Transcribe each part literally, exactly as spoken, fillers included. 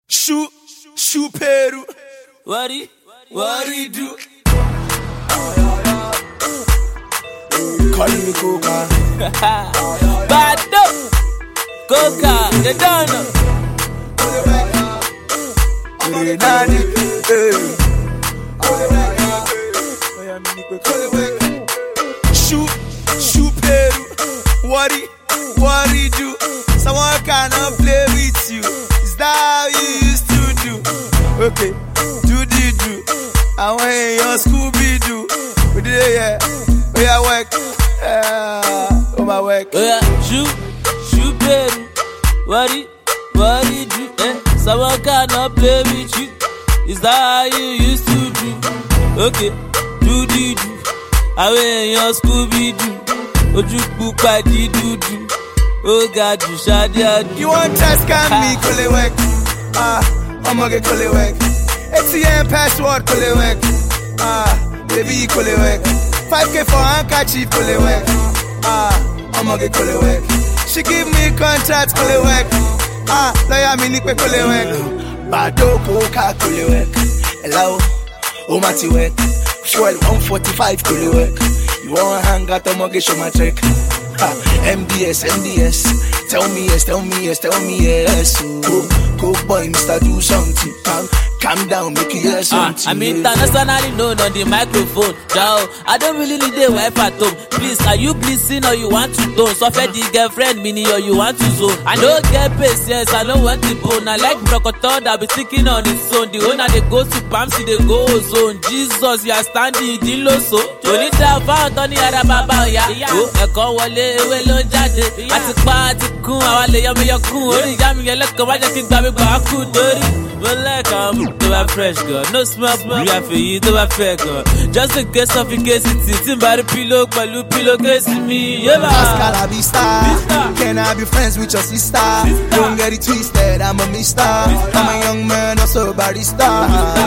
Shoot, shoot Peru. What he, what he do? Call me Coca. Bad up, Coca, they don't know. Shoot, shoot Peru. What he, what he do? Someone cannot play with you. Is that how you used to do? Okay, do the do. I want your Scooby Doo. We did it, yeah. We are work. Uh, oh my work. Oh yeah, shoot, shoot Peru. What he, what he do? Eh? Someone cannot play with you. Is that how you used to do? Okay, do the do. I want your Scooby Doo. Oju pupa di do do. Oh God, you shot ya. You want test can me kole work? Ah, I'ma get kole work. A T M password kole work. Ah, baby kole work. five K for handkerchief kole work. Ah, I'ma get kole work. She give me contract kole work. Ah, lawyer me nipe kole work. Bado Coca kole work. Hello, oh mati work. Fuel one forty-five kole work. You want hang out, I'ma get show my trick. Ha, M D S, M D S. Tell me yes, tell me yes, tell me yes. Oh, go boy, Mister Do something. Calm, calm down, make you hear something. Uh, I'm internationally known on the microphone. Now, I don't really need a wife at home. Please, are you blessing or you want to tone? So for the girlfriend, mini or you want to zone. I don't get patience, I don't want the bone. I like brocotor that be sticking on its own. The owner they go to Pamsi, they go zone. Jesus, you are standing in the low so. Don't need to find on the other baba, yeah. Oh, I call Wale. Ewe ló jáde, àti pa àti kún àwa lè yọ mi yọ kún orí ìyá mi yẹn lẹ́kọ̀ọ́ wájà kí gbà mí gbà á kú dórí. Mo lẹ́kọ̀ọ́ mú tó bá fresh gan, no smell smell. Bí àfẹ́yí tó bá fẹ́ gan, just in case of incasity, tí n bá rí pílò pẹ̀lú pílò kéésì mi. Pascal I be star, can I be friends with your sister? Don't get it twisted, I'm a mister. I'm a young man, also barista.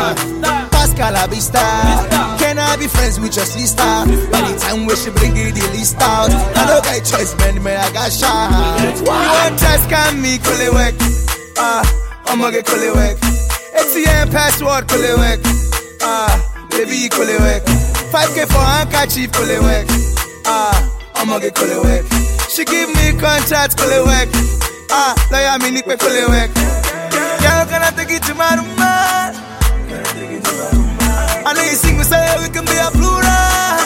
Pascal I be star, can I be friends with your sister? By the time we should bring it the list out, I don't get choice, man, man, I got shot. You want test can me kole work? Ah, I'ma get kole work. A T M password kole work. Ah, baby kole work. five K for handkerchief kole work. Ah, I'ma get kole work. She give me contract kole work. Ah, lawyer me nipe kole work. Girl, can I take it to my room? I know you single, say we can be a plural.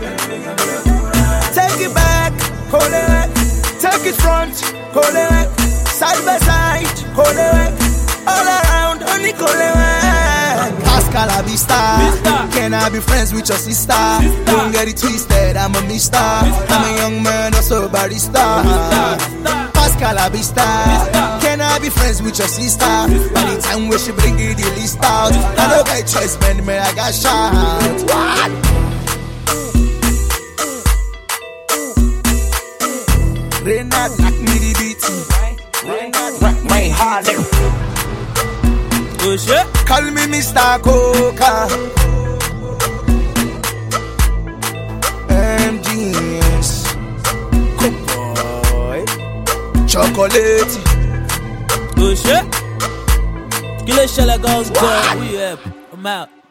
Take it back, hold it back. Take it front, hold it back. Side by side, hold it back. All around, only hold it back. Pascal I be star. Can I be friends with your sister? Don't get it twisted, I'm a mister. I'm a young man, also barista. Pascal I be star. Can I be friends with your sister? By the time we should bring it the list out, I don't get choice, man, man, I got shot. What? Renard knock me the beat. Renard rock my heart. Oh shit. Call me Mister Coca. M D S. Cook boy. Chocolate. Oh shit. Kill a shell of girls, boy. We up. I'm out.